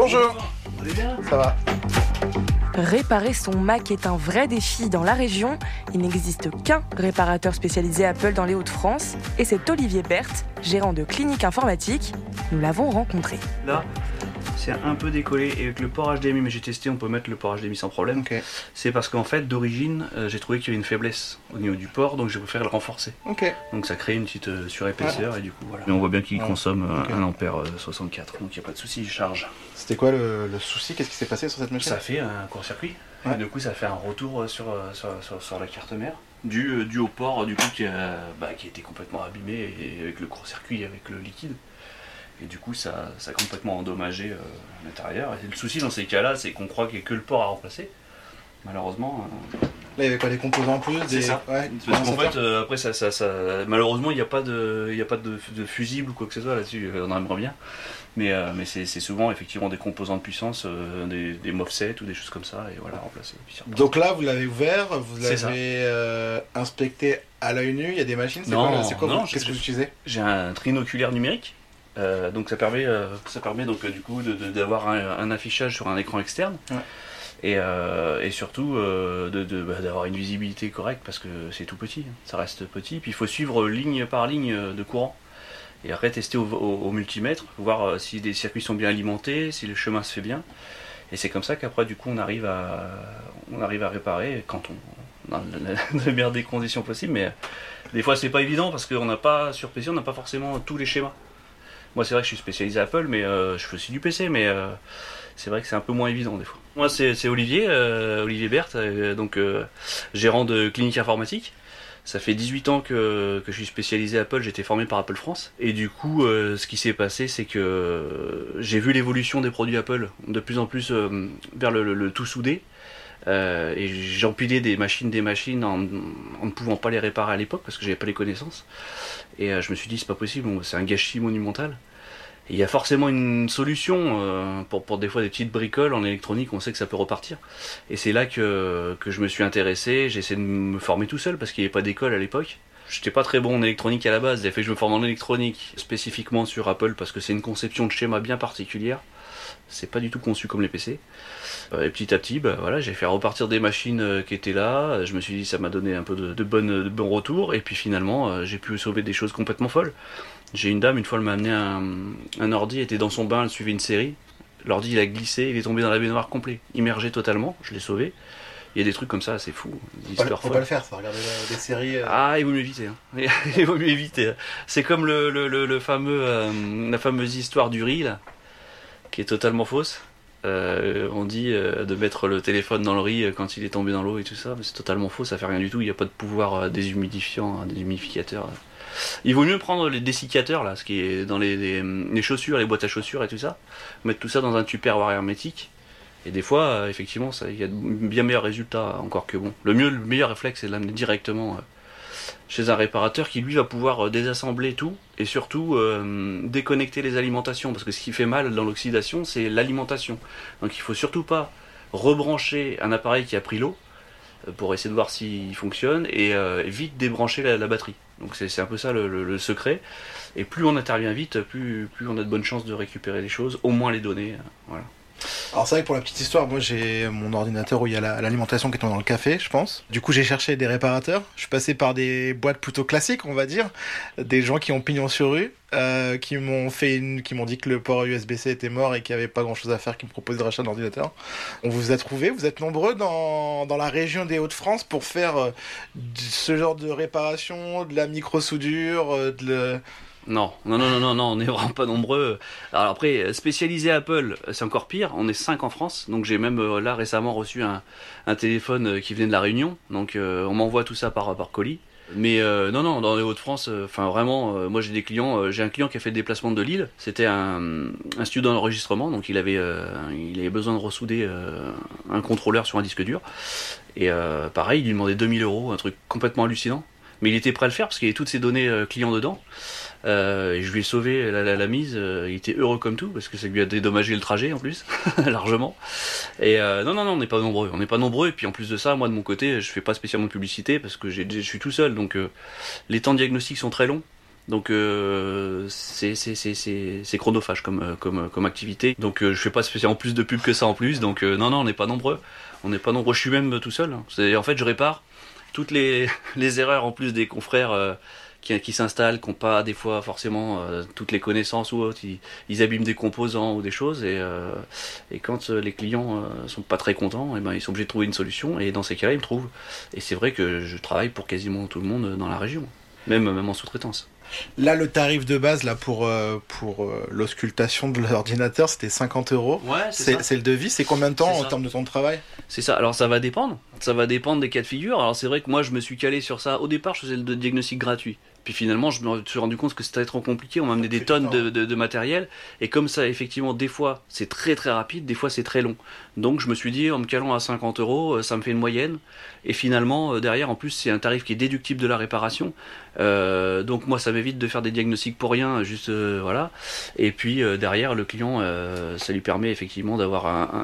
Bonjour. Vous allez bien ? Ça va. Réparer son Mac est un vrai défi dans la région. Il n'existe qu'un réparateur spécialisé Apple dans les Hauts-de-France. Et c'est Olivier Berthe, gérant de clinique informatique. Nous l'avons rencontré. Là, c'est un peu décollé et avec le port HDMI, mais j'ai testé, on peut mettre le port HDMI sans problème. Ok. C'est parce qu'en fait, d'origine, j'ai trouvé qu'il y avait une faiblesse au niveau du port, donc j'ai préféré le renforcer. Ok. Donc ça crée une petite surépaisseur et du coup voilà. Mais on voit bien qu'il consomme 1 ampère 64, donc il n'y a pas de souci, il charge. C'était quoi le souci? Qu'est-ce qui s'est passé sur cette machine? Ça fait un court-circuit. Ouais. Et du coup, ça fait un retour sur la carte mère. Dû au port du coup qui était complètement abîmé et avec le court-circuit, avec le liquide. Et du coup, ça a complètement endommagé l'intérieur. Et le souci dans ces cas-là, c'est qu'on croit qu'il n'y a que le port à remplacer. Malheureusement. Là, il y avait quoi, des composants en plus? C'est ça. Ouais, Parce qu'en fait, après, malheureusement, il n'y a pas de fusible ou quoi que ce soit là-dessus. On aimerait bien. Mais c'est souvent effectivement des composants de puissance, des MOVSET ou des choses comme ça. Et voilà, remplacer. Donc là, vous l'avez ouvert, vous C'est l'avez inspecté à l'œil nu. Il y a des machines. Non, qu'est-ce que vous utilisez? J'ai un trinoculaire numérique. Donc ça permet donc du coup d'avoir un affichage sur un écran externe. Ouais. Et surtout d'avoir une visibilité correcte parce que c'est tout petit, ça reste petit. Puis il faut suivre ligne par ligne de courant. Et après tester au multimètre, voir si les circuits sont bien alimentés, si le chemin se fait bien. Et c'est comme ça qu'après du coup on arrive à réparer quand on a les meilleures des conditions possibles. Mais des fois c'est pas évident parce qu'on n'a pas sur PC, on n'a pas forcément tous les schémas. Moi c'est vrai que je suis spécialisé Apple, mais je fais aussi du PC, mais c'est vrai que c'est un peu moins évident des fois. Moi c'est Olivier Berthe, gérant de clinique informatique. Ça fait 18 ans que je suis spécialisé Apple, j'ai été formé par Apple France. Et du coup, ce qui s'est passé, c'est que j'ai vu l'évolution des produits Apple de plus en plus vers le tout soudé. Et j'empilais des machines en ne pouvant pas les réparer à l'époque parce que j'avais pas les connaissances. Et je me suis dit, c'est pas possible, c'est un gâchis monumental. Et il y a forcément une solution pour des fois des petites bricoles en électronique, on sait que ça peut repartir. Et c'est là que je me suis intéressé, j'ai essayé de me former tout seul parce qu'il n'y avait pas d'école à l'époque. J'étais pas très bon en électronique à la base, il a fait que je me forme en électronique spécifiquement sur Apple parce que c'est une conception de schéma bien particulière. C'est pas du tout conçu comme les PC. Et petit à petit, voilà, j'ai fait repartir des machines qui étaient là. Je me suis dit, ça m'a donné un peu de bons retours. Et puis finalement, j'ai pu sauver des choses complètement folles. J'ai une dame, une fois, elle m'a amené un ordi, elle était dans son bain, elle suivait une série. L'ordi, il a glissé, il est tombé dans la baignoire complet, immergé totalement. Je l'ai sauvé. Il y a des trucs comme ça, c'est fou. Faut pas le faire, ça. Regarder des séries. Ah, il vaut mieux éviter. Hein. Il vaut mieux éviter. C'est comme la fameuse histoire du riz, là, qui est totalement fausse. On dit de mettre le téléphone dans le riz quand il est tombé dans l'eau et tout ça, mais c'est totalement faux, ça fait rien du tout, il n'y a pas de pouvoir déshumidifiant, déshumidificateur. Il vaut mieux prendre les dessicateurs, là, ce qui est dans les chaussures, les boîtes à chaussures et tout ça, mettre tout ça dans un tupperware hermétique, et des fois, effectivement, il y a de bien meilleurs résultats, encore que bon. Le meilleur réflexe, c'est de l'amener directement chez un réparateur qui lui va pouvoir désassembler tout et surtout déconnecter les alimentations, parce que ce qui fait mal dans l'oxydation, c'est l'alimentation. Donc il faut surtout pas rebrancher un appareil qui a pris l'eau pour essayer de voir s'il fonctionne et vite débrancher la batterie. Donc c'est un peu ça le secret. Et plus on intervient vite, plus on a de bonnes chances de récupérer les choses, au moins les données. Voilà. Alors c'est vrai que pour la petite histoire, moi j'ai mon ordinateur où il y a l'alimentation qui est dans le café, je pense. Du coup j'ai cherché des réparateurs. Je suis passé par des boîtes plutôt classiques, on va dire, des gens qui ont pignon sur rue, qui m'ont dit que le port USB-C était mort et qu'il n'y avait pas grand-chose à faire, qui me proposaient de racheter un ordinateur. On vous a trouvé, vous êtes nombreux dans la région des Hauts-de-France pour faire ce genre de réparation, de la micro-soudure, Non, on n'est vraiment pas nombreux. Alors après, spécialisé Apple, c'est encore pire, on est 5 en France, donc j'ai même là récemment reçu un téléphone qui venait de La Réunion, donc on m'envoie tout ça par colis. Mais non, dans les Hauts-de-France, vraiment, moi j'ai des clients, j'ai un client qui a fait le déplacement de Lille, c'était un studio d'enregistrement, donc il avait besoin de ressouder un contrôleur sur un disque dur, et pareil, il lui demandait 2000 €, un truc complètement hallucinant. Mais il était prêt à le faire parce qu'il y avait toutes ses données clients dedans. Et je lui ai sauvé la mise. Il était heureux comme tout parce que ça lui a dédommagé le trajet en plus, largement. Et non, on n'est pas nombreux. On n'est pas nombreux. Et puis en plus de ça, moi de mon côté, je fais pas spécialement de publicité parce que je suis tout seul. Donc les temps de diagnostic sont très longs. Donc c'est chronophage comme activité. Donc je fais pas spécialement plus de pub que ça en plus. Donc non, on n'est pas nombreux. Je suis même tout seul. En fait, je répare toutes les erreurs en plus des confrères qui s'installent, qui n'ont pas des fois forcément toutes les connaissances ou autres. Ils abîment des composants ou des choses et quand les clients sont pas très contents, et ben ils sont obligés de trouver une solution et dans ces cas-là ils me trouvent. Et c'est vrai que je travaille pour quasiment tout le monde dans la région, même en sous-traitance. Là, le tarif de base là pour l'auscultation de l'ordinateur, c'était 50 €. Ouais, c'est le devis. C'est combien de temps en termes de temps de travail? C'est ça. Alors ça va dépendre. Ça va dépendre des cas de figure. Alors c'est vrai que moi je me suis calé sur ça. Au départ, je faisais le diagnostic gratuit. Puis finalement, je me suis rendu compte que c'était trop compliqué. On m'a amené des tonnes de matériel. Et comme ça, effectivement, des fois, c'est très très rapide, des fois, c'est très long. Donc, je me suis dit, en me calant à 50 €, ça me fait une moyenne. Et finalement, derrière, en plus, c'est un tarif qui est déductible de la réparation. Donc, moi, ça m'évite de faire des diagnostics pour rien, juste voilà. Et puis, derrière, le client, ça lui permet effectivement d'avoir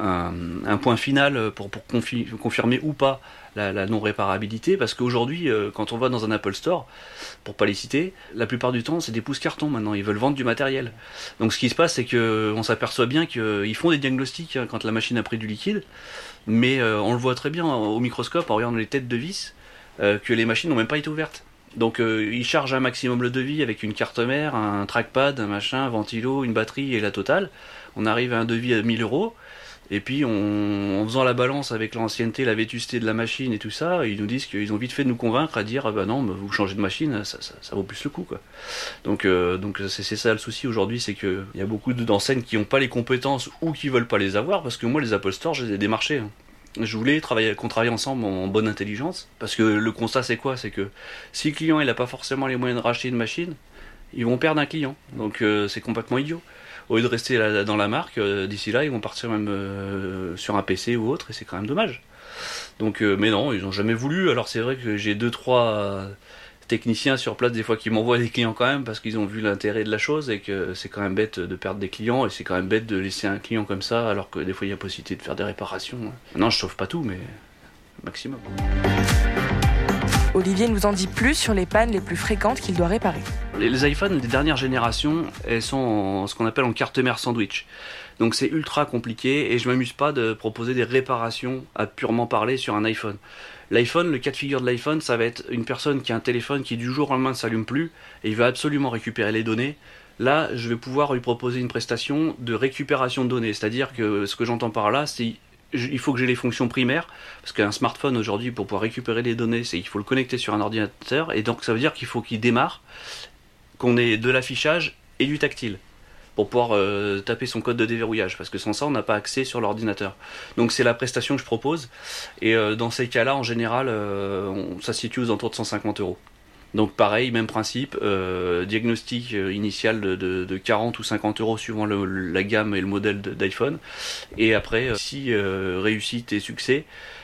un point final pour confirmer ou pas la non-réparabilité, parce qu'aujourd'hui, quand on va dans un Apple Store, pour pas les citer, la plupart du temps, c'est des pouces cartons maintenant, ils veulent vendre du matériel. Donc ce qui se passe, c'est qu'on s'aperçoit bien qu'ils font des diagnostics quand la machine a pris du liquide, mais on le voit très bien au microscope, en regardant les têtes de vis, que les machines n'ont même pas été ouvertes. Donc ils chargent un maximum le devis avec une carte mère, un trackpad, un machin, un ventilo, une batterie et la totale. On arrive à un devis à 1000 €. Et puis en faisant la balance avec l'ancienneté, la vétusté de la machine et tout ça, ils nous disent qu'ils ont vite fait de nous convaincre à dire bah non, vous changez de machine, ça vaut plus le coup quoi. Donc c'est ça le souci aujourd'hui, c'est que il y a beaucoup d'enseignes qui n'ont pas les compétences ou qui veulent pas les avoir, parce que moi les Apple Store, je les ai démarchés. Je voulais qu'on travaille ensemble en bonne intelligence, parce que le constat c'est quoi? C'est que si le client il a pas forcément les moyens de racheter une machine, ils vont perdre un client. Donc c'est complètement idiot. Au lieu de rester dans la marque, d'ici là, ils vont partir même sur un PC ou autre, et c'est quand même dommage. Donc, mais non, ils n'ont jamais voulu. Alors c'est vrai que j'ai 2-3 techniciens sur place des fois qui m'envoient des clients quand même, parce qu'ils ont vu l'intérêt de la chose, et que c'est quand même bête de perdre des clients, et c'est quand même bête de laisser un client comme ça, alors que des fois il y a possibilité de faire des réparations. Non, je sauve pas tout, mais maximum. Olivier nous en dit plus sur les pannes les plus fréquentes qu'il doit réparer. Les iPhones des dernières générations, elles sont ce qu'on appelle en carte mère sandwich. Donc c'est ultra compliqué et je m'amuse pas de proposer des réparations à purement parler sur un iPhone. L'iPhone, le cas de figure de l'iPhone, ça va être une personne qui a un téléphone qui du jour au lendemain ne s'allume plus et il veut absolument récupérer les données. Là, je vais pouvoir lui proposer une prestation de récupération de données. C'est-à-dire que ce que j'entends par là, c'est il faut que j'ai les fonctions primaires, parce qu'un smartphone aujourd'hui, pour pouvoir récupérer les données, il faut le connecter sur un ordinateur, et donc ça veut dire qu'il faut qu'il démarre, qu'on ait de l'affichage et du tactile, pour pouvoir taper son code de déverrouillage, parce que sans ça, on n'a pas accès sur l'ordinateur. Donc c'est la prestation que je propose, et dans ces cas-là, en général, ça se situe aux alentours de 150 €. Donc pareil, même principe, diagnostic initial de 40 ou 50 € suivant la gamme et le modèle d'iPhone. Et après, si réussite et succès,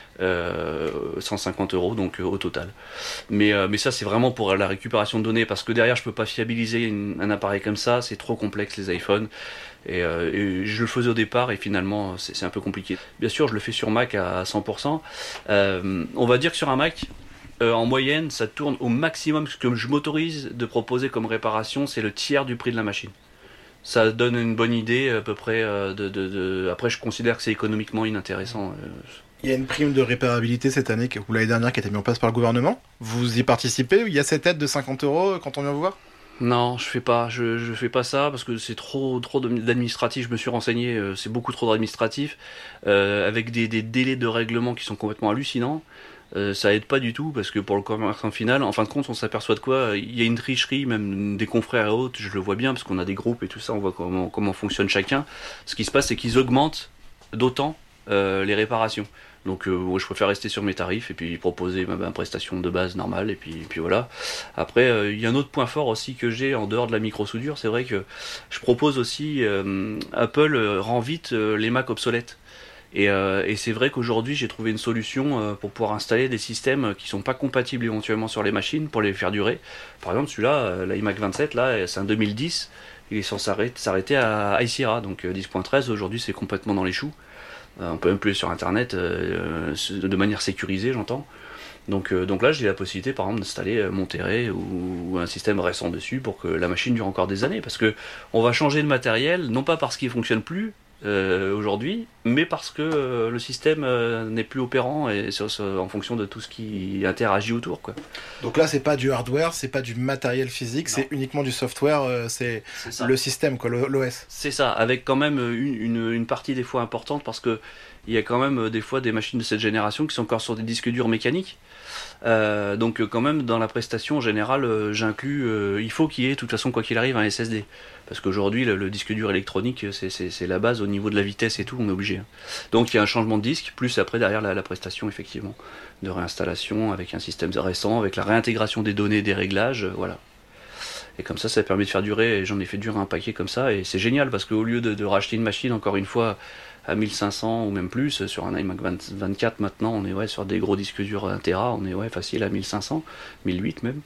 150 € donc au total. Mais ça c'est vraiment pour la récupération de données, parce que derrière je peux pas fiabiliser un appareil comme ça, c'est trop complexe les iPhones. Et je le faisais au départ et finalement c'est un peu compliqué. Bien sûr je le fais sur Mac à 100%. On va dire que sur un Mac, en moyenne, ça tourne au maximum. Ce que je m'autorise de proposer comme réparation, c'est le tiers du prix de la machine. Ça donne une bonne idée à peu près Après, je considère que c'est économiquement inintéressant. Il y a une prime de réparabilité cette année ou l'année dernière qui a été mise en place par le gouvernement. Vous y participez? Il y a cette aide de 50 € quand on vient vous voir? Non, je fais pas ça parce que c'est trop d'administratif. Je me suis renseigné, c'est beaucoup trop d'administratif, avec des délais de règlement qui sont complètement hallucinants. Ça aide pas du tout, parce que pour le commerçant final, en fin de compte, on s'aperçoit de quoi? Il y a une tricherie, même des confrères et autres, je le vois bien, parce qu'on a des groupes et tout ça, on voit comment fonctionne chacun. Ce qui se passe, c'est qu'ils augmentent d'autant les réparations. Donc moi, je préfère rester sur mes tarifs et puis proposer ma prestation de base normale, et puis voilà. Après, il y a un autre point fort aussi que j'ai en dehors de la micro-soudure, c'est vrai que je propose aussi, Apple rend vite les Mac obsolètes. Et c'est vrai qu'aujourd'hui j'ai trouvé une solution pour pouvoir installer des systèmes qui sont pas compatibles éventuellement sur les machines pour les faire durer. Par exemple celui-là, l'iMac 27 là, c'est un 2010, il est censé s'arrêter à iSierra, donc 10.13 aujourd'hui c'est complètement dans les choux. On peut même plus sur internet de manière sécurisée, j'entends. Donc là, j'ai la possibilité, par exemple, d'installer Monterey ou un système récent dessus pour que la machine dure encore des années. Parce que on va changer de matériel, non pas parce qu'il ne fonctionne plus aujourd'hui, mais parce que le système n'est plus opérant et en fonction de tout ce qui interagit autour, quoi. Donc là, c'est pas du hardware, c'est pas du matériel physique, c'est uniquement du software, c'est le système, quoi, l'OS. C'est ça, avec quand même une partie des fois importante, parce que il y a quand même des fois des machines de cette génération qui sont encore sur des disques durs mécaniques. Donc quand même dans la prestation en général j'inclus il faut qu'il y ait de toute façon quoi qu'il arrive un SSD, parce qu'aujourd'hui le disque dur électronique c'est la base au niveau de la vitesse et tout, on est obligé. Donc il y a un changement de disque plus après derrière la prestation effectivement de réinstallation avec un système récent, avec la réintégration des données, des réglages, voilà. Et comme ça permet de faire durer, et j'en ai fait durer un paquet comme ça, et c'est génial parce qu'au lieu de racheter une machine encore une fois à 1500 ou même plus, sur un iMac 24 maintenant, on est sur des gros disques durs 1 Tera, on est facile à 1500, 1008 même.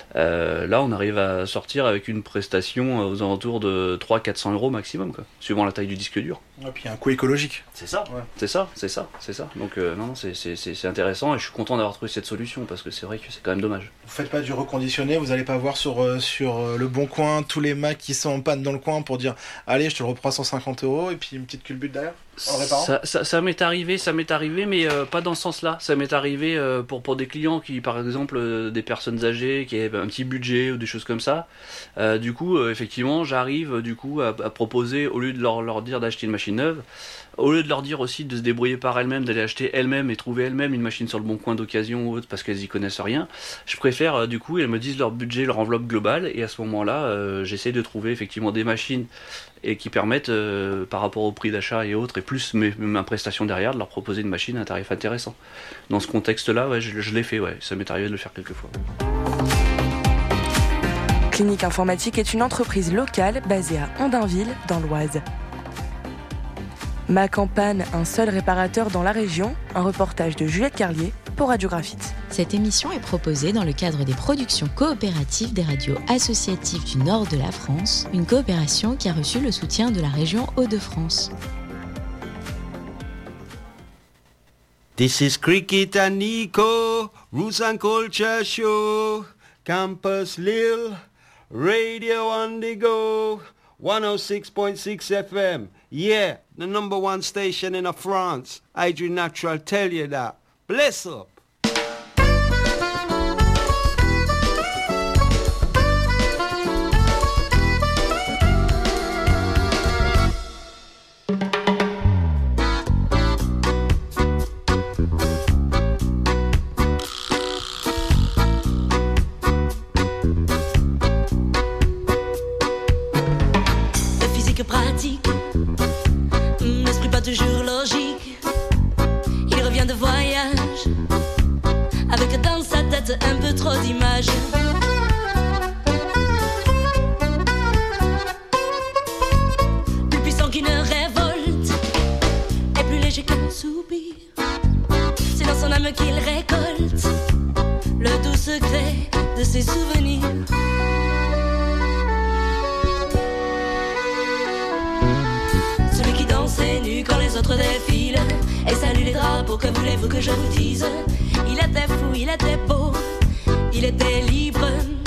Là on arrive à sortir avec une prestation aux alentours de 300-400 € maximum, quoi, suivant la taille du disque dur. Et puis un coût écologique. C'est ça, ouais. C'est ça. Donc non, c'est intéressant, et je suis content d'avoir trouvé cette solution, parce que c'est vrai que c'est quand même dommage. Vous faites pas du reconditionné, vous allez pas voir sur le bon coin tous les Macs qui sont en panne dans le coin pour dire allez je te le reprends 150 € et puis une petite culbute derrière en réparant. Ça m'est arrivé, mais pas dans ce sens-là. Ça m'est arrivé pour des clients qui, par exemple, des personnes âgées qui avaient un petit budget ou des choses comme ça. Du coup, effectivement, j'arrive à proposer, au lieu de leur dire d'acheter une machine neuve, au lieu de leur dire aussi de se débrouiller par elles-mêmes, d'aller acheter elles-mêmes et trouver elles-mêmes une machine sur le bon coin d'occasion ou autre parce qu'elles y connaissent rien, je préfère elles me disent leur budget, leur enveloppe globale, et à ce moment-là, j'essaie de trouver effectivement des machines et qui permettent, par rapport au prix d'achat et autres, et plus ma prestation derrière, de leur proposer une machine à un tarif intéressant. Dans ce contexte-là, je l'ai fait, ça m'est arrivé de le faire quelques fois. Clinique Informatique est une entreprise locale basée à Andainville, dans l'Oise. Mac en panne, un seul réparateur dans la région, un reportage de Juliette Carlier pour Radio Graphite. Cette émission est proposée dans le cadre des productions coopératives des radios associatives du nord de la France, une coopération qui a reçu le soutien de la région Hauts-de-France. This is Cricket and Nico, Roots and Culture Show, Campus Lille, Radio on the go, 106.6 FM. Yeah, the number one station in France. Adrian Natural tell you that. Bless up. Pratique, l'esprit pas toujours logique. Il revient de voyage, avec dans sa tête un peu trop d'images. Plus puissant qu'une révolte, et plus léger qu'un soupir. C'est dans son âme qu'il récolte le doux secret de ses souvenirs. C'est nu quand les autres défilent et salue les drapeaux, que voulez-vous que je vous dise? Il était fou, il était beau, il était libre.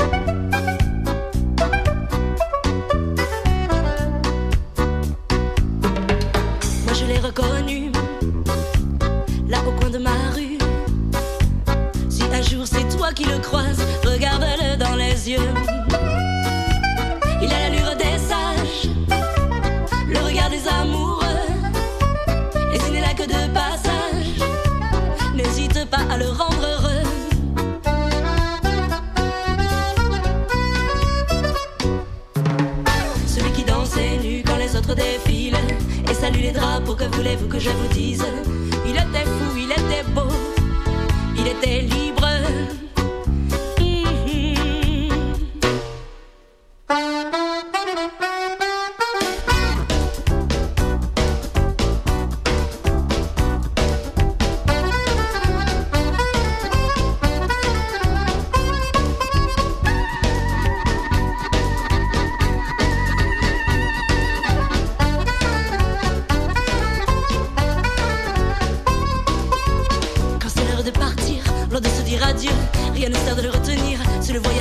Moi je l'ai reconnu, là au coin de ma rue. Si un jour c'est toi qui le croises, regarde-le dans les yeux. Il a l'allure des sages, le regard des amoureux. Et s'il n'est là que de passage, n'hésite pas à le rendre heureux. Celui qui dansait nu quand les autres défilent et salue les drapeaux, que voulez-vous que je vous dise? Il était fou, il était beau, il était libre.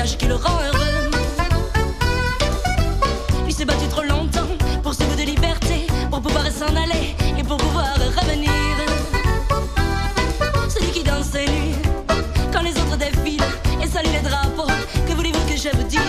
voyage qui le rend heureux. Lui s'est battu trop longtemps pour ce goût de liberté, pour pouvoir s'en aller et pour pouvoir revenir. Celui qui danse nu quand les autres défilent et salue les drapeaux, que voulez-vous que je vous dise?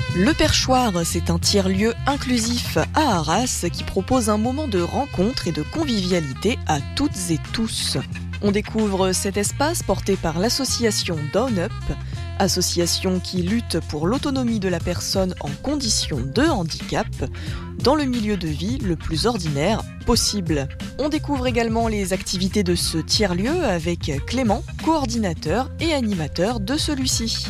Le Perchoir, c'est un tiers-lieu inclusif à Arras qui propose un moment de rencontre et de convivialité à toutes et tous. On découvre cet espace porté par l'association Down Up, association qui lutte pour l'autonomie de la personne en condition de handicap dans le milieu de vie le plus ordinaire possible. On découvre également les activités de ce tiers-lieu avec Clément, coordinateur et animateur de celui-ci.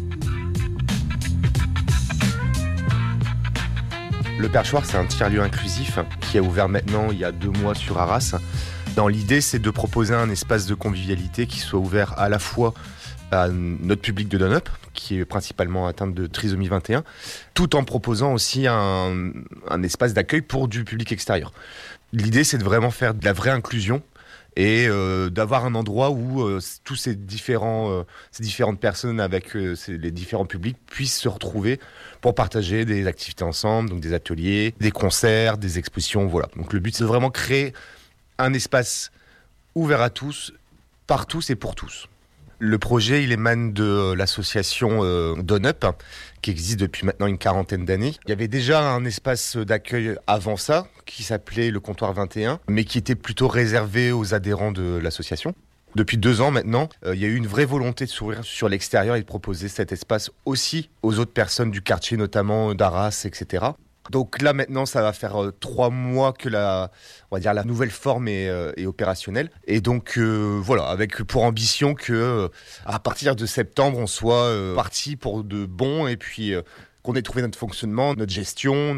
Le Perchoir, c'est un tiers-lieu inclusif qui a ouvert maintenant il y a 2 mois sur Arras. Dans l'idée, c'est de proposer un espace de convivialité qui soit ouvert à la fois à notre public de Down Up, qui est principalement atteint de trisomie 21, tout en proposant aussi un espace d'accueil pour du public extérieur. L'idée, c'est de vraiment faire de la vraie inclusion et d'avoir un endroit où tous ces différentes personnes avec les différents publics puissent se retrouver pour partager des activités ensemble, donc des ateliers, des concerts, des expositions, voilà. Donc le but, c'est de vraiment créer un espace ouvert à tous, par tous et pour tous. Le projet, il émane de l'association Down Up, qui existe depuis maintenant une 40aine d'années. Il y avait déjà un espace d'accueil avant ça, qui s'appelait le Comptoir 21, mais qui était plutôt réservé aux adhérents de l'association. Depuis 2 ans maintenant, il y a eu une vraie volonté de s'ouvrir sur l'extérieur et de proposer cet espace aussi aux autres personnes du quartier, notamment d'Arras, etc. Donc là maintenant, ça va faire 3 mois que la nouvelle forme est opérationnelle. Et donc voilà, avec pour ambition que à partir de septembre, on soit parti pour de bon et puis qu'on ait trouvé notre fonctionnement, notre gestion,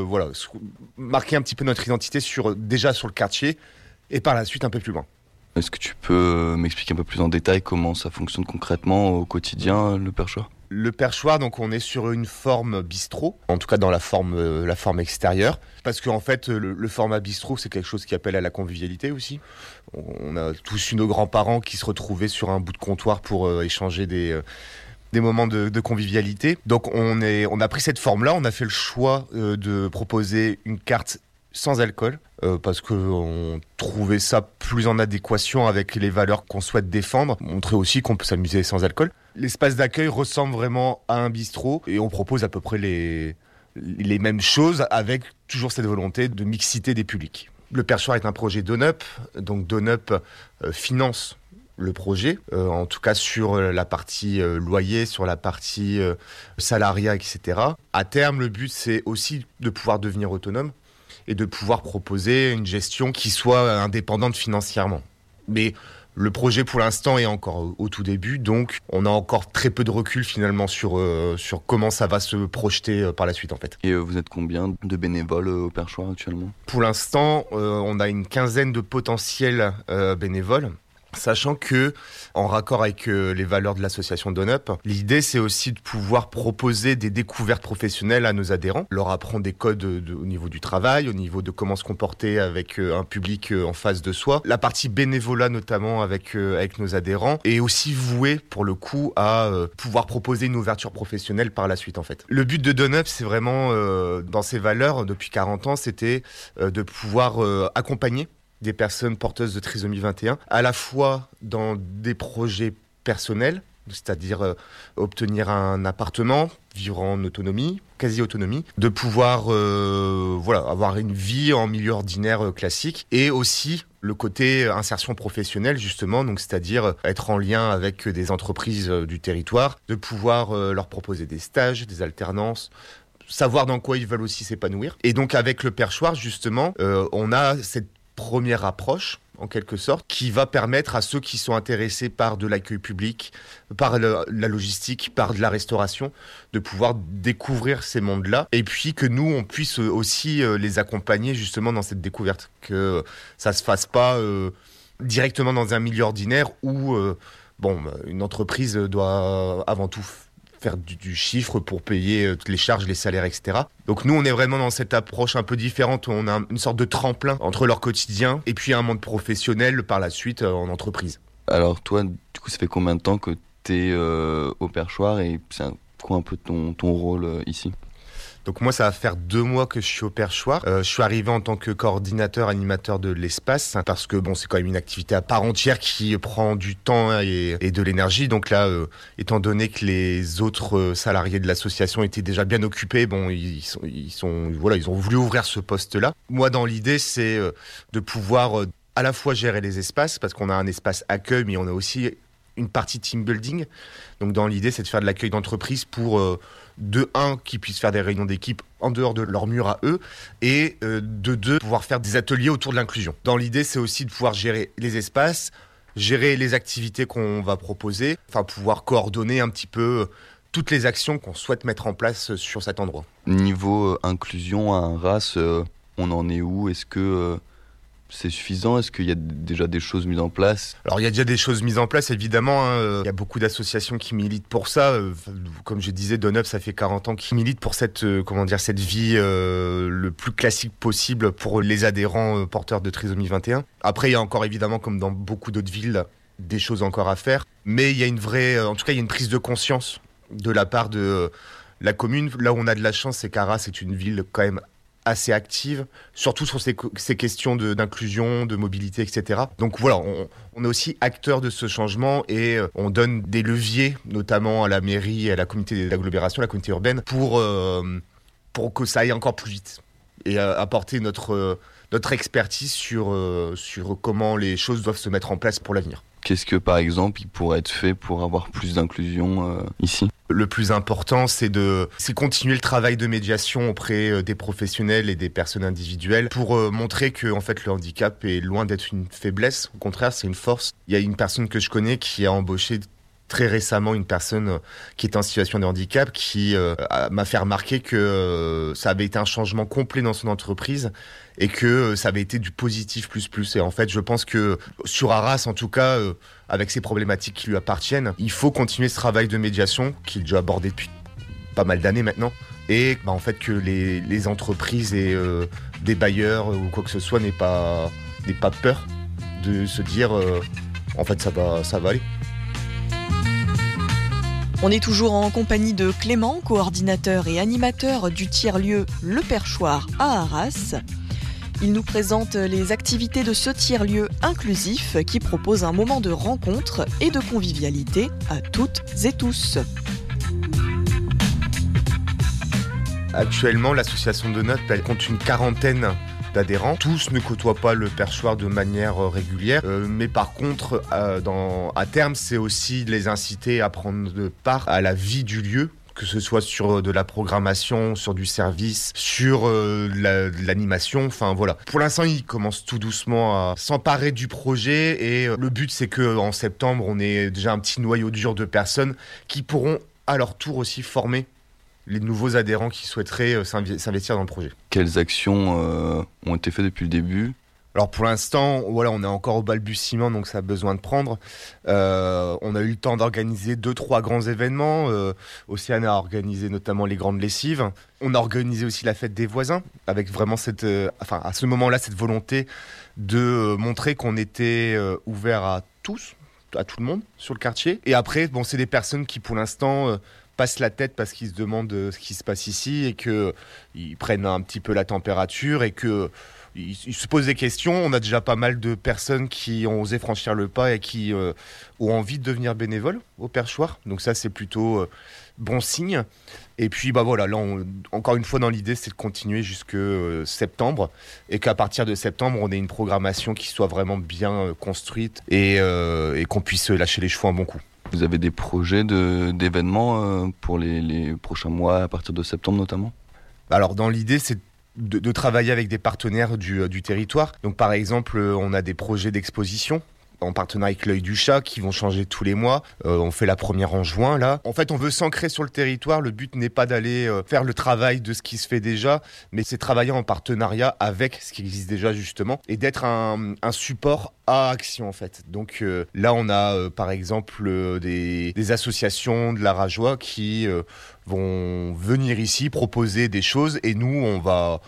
marquer un petit peu notre identité déjà sur le quartier et par la suite un peu plus loin. Est-ce que tu peux m'expliquer un peu plus en détail comment ça fonctionne concrètement au quotidien, le Perchoir ? Le Perchoir, donc on est sur une forme bistrot, en tout cas dans la forme extérieure, parce qu'en fait le format bistrot c'est quelque chose qui appelle à la convivialité aussi. On a tous eu nos grands-parents qui se retrouvaient sur un bout de comptoir pour échanger des moments de convivialité. Donc on a pris cette forme-là, on a fait le choix de proposer une carte sans alcool, parce qu'on trouvait ça plus en adéquation avec les valeurs qu'on souhaite défendre, montrer aussi qu'on peut s'amuser sans alcool. L'espace d'accueil ressemble vraiment à un bistrot et on propose à peu près les mêmes choses avec toujours cette volonté de mixité des publics. Le Perchoir est un projet Down Up, donc Down Up finance le projet, en tout cas sur la partie loyer, sur la partie salariat, etc. À terme, le but c'est aussi de pouvoir devenir autonome et de pouvoir proposer une gestion qui soit indépendante financièrement. Mais le projet pour l'instant est encore au tout début, donc on a encore très peu de recul finalement sur comment ça va se projeter par la suite en fait. Et vous êtes combien de bénévoles au Perchoir actuellement ? Pour l'instant, on a une 15aine de potentiels bénévoles. Sachant que, en raccord avec les valeurs de l'association Down Up, l'idée c'est aussi de pouvoir proposer des découvertes professionnelles à nos adhérents, leur apprendre des codes au niveau du travail, au niveau de comment se comporter avec un public en face de soi. La partie bénévolat notamment avec nos adhérents est aussi vouée pour le coup à pouvoir proposer une ouverture professionnelle par la suite en fait. Le but de Down Up c'est vraiment, dans ses valeurs depuis 40 ans, c'était de pouvoir accompagner des personnes porteuses de trisomie 21, à la fois dans des projets personnels, c'est-à-dire obtenir un appartement, vivre en autonomie, quasi-autonomie, de pouvoir avoir une vie en milieu ordinaire classique, et aussi le côté insertion professionnelle justement, donc c'est-à-dire être en lien avec des entreprises du territoire, de pouvoir leur proposer des stages, des alternances, savoir dans quoi ils veulent aussi s'épanouir. Et donc avec le Perchoir justement, on a cette première approche, en quelque sorte, qui va permettre à ceux qui sont intéressés par de l'accueil public, par la logistique, par de la restauration, de pouvoir découvrir ces mondes-là, et puis que nous, on puisse aussi les accompagner justement dans cette découverte, que ça se fasse pas directement dans un milieu ordinaire où une entreprise doit avant tout faire du chiffre pour payer toutes les charges, les salaires, etc. Donc nous, on est vraiment dans cette approche un peu différente. On a une sorte de tremplin entre leur quotidien et puis un monde professionnel par la suite en entreprise. Alors toi, du coup, ça fait combien de temps que tu es au Perchoir et c'est quoi un peu ton rôle ici ? Donc moi, ça va faire 2 mois que je suis au Perchoir. Je suis arrivé en tant que coordinateur, animateur de l'espace, parce que bon, c'est quand même une activité à part entière qui prend du temps et de l'énergie. Donc là, étant donné que les autres salariés de l'association étaient déjà bien occupés, bon, ils ont voulu ouvrir ce poste-là. Moi, dans l'idée, c'est de pouvoir à la fois gérer les espaces, parce qu'on a un espace accueil, mais on a aussi une partie team building. Donc dans l'idée, c'est de faire de l'accueil d'entreprise pour qu'ils puissent faire des réunions d'équipe en dehors de leur mur à eux, et de 2, pouvoir faire des ateliers autour de l'inclusion. Dans l'idée, c'est aussi de pouvoir gérer les espaces, gérer les activités qu'on va proposer, enfin pouvoir coordonner un petit peu toutes les actions qu'on souhaite mettre en place sur cet endroit. Niveau inclusion à Arras, on en est où ? Est-ce que c'est suffisant ? Est-ce qu'il y a déjà des choses mises en place ? Alors il y a déjà des choses mises en place, évidemment. Il y a beaucoup d'associations qui militent pour ça. Comme je disais, Doneup, ça fait 40 ans qu'ils militent pour cette vie le plus classique possible pour les adhérents porteurs de trisomie 21. Après, il y a encore, évidemment, comme dans beaucoup d'autres villes, des choses encore à faire. Mais il y a une vraie, en tout cas, il y a une prise de conscience de la part de la commune. Là où on a de la chance, c'est qu'Arras est une ville quand même assez active, surtout sur ces questions d'inclusion, de mobilité, etc. Donc voilà, on est aussi acteur de ce changement et on donne des leviers, notamment à la mairie et à la communauté d'agglomération, la communauté urbaine, pour que ça aille encore plus vite et apporter notre expertise sur comment les choses doivent se mettre en place pour l'avenir. Qu'est-ce que, par exemple, il pourrait être fait pour avoir plus d'inclusion ici ? Le plus important, c'est continuer le travail de médiation auprès des professionnels et des personnes individuelles pour montrer que en fait, le handicap est loin d'être une faiblesse. Au contraire, c'est une force. Il y a une personne que je connais qui a embauché très récemment une personne qui est en situation de handicap qui m'a fait remarquer que ça avait été un changement complet dans son entreprise et que ça avait été du positif plus. Et en fait, je pense que sur Arras, en tout cas, avec ces problématiques qui lui appartiennent, il faut continuer ce travail de médiation qui est déjà abordé depuis pas mal d'années maintenant. Et en fait, que les entreprises et des bailleurs ou quoi que ce soit n'aient pas peur de se dire en fait, ça va aller. On est toujours en compagnie de Clément, coordinateur et animateur du tiers-lieu Le Perchoir à Arras. Il nous présente les activités de ce tiers-lieu inclusif qui propose un moment de rencontre et de convivialité à toutes et tous. Actuellement, l'association Doneup, elle compte une 40aine d'adhérents. Tous ne côtoient pas le Perchoir de manière régulière, mais par contre, à terme, c'est aussi les inciter à prendre part à la vie du lieu, que ce soit sur de la programmation, sur du service, sur l'animation, enfin voilà. Pour l'instant, ils commencent tout doucement à s'emparer du projet et le but, c'est qu'en septembre, on ait déjà un petit noyau dur de personnes qui pourront à leur tour aussi former les nouveaux adhérents qui souhaiteraient s'investir dans le projet. Quelles actions ont été faites depuis le début ? Alors pour l'instant, voilà, on est encore au balbutiement, donc ça a besoin de prendre. On a eu le temps d'organiser 2-3 grands événements. Océane a organisé notamment les grandes lessives. On a organisé aussi la fête des voisins, avec vraiment à ce moment-là, cette volonté de montrer qu'on était ouvert à tous, à tout le monde sur le quartier. Et après, c'est des personnes qui pour l'instant passent la tête parce qu'ils se demandent ce qui se passe ici et qu'ils prennent un petit peu la température et qu'ils se posent des questions. On a déjà pas mal de personnes qui ont osé franchir le pas et qui ont envie de devenir bénévoles au Perchoir. Donc ça, c'est plutôt bon signe. Et puis là, encore une fois, dans l'idée, c'est de continuer jusque septembre et qu'à partir de septembre, on ait une programmation qui soit vraiment bien construite et qu'on puisse lâcher les chevaux un bon coup. Vous avez des projets d'événements pour les prochains mois, à partir de septembre notamment ? Alors, dans l'idée, c'est de travailler avec des partenaires du territoire. Donc, par exemple, on a des projets d'exposition en partenariat avec l'Œil du Chat qui vont changer tous les mois. On fait la première en juin, là. En fait, on veut s'ancrer sur le territoire. Le but n'est pas d'aller faire le travail de ce qui se fait déjà, mais c'est travailler en partenariat avec ce qui existe déjà, justement, et d'être un support à action, en fait. Donc là, on a, par exemple, des associations de la Rajoie qui vont venir ici proposer des choses, et nous, on va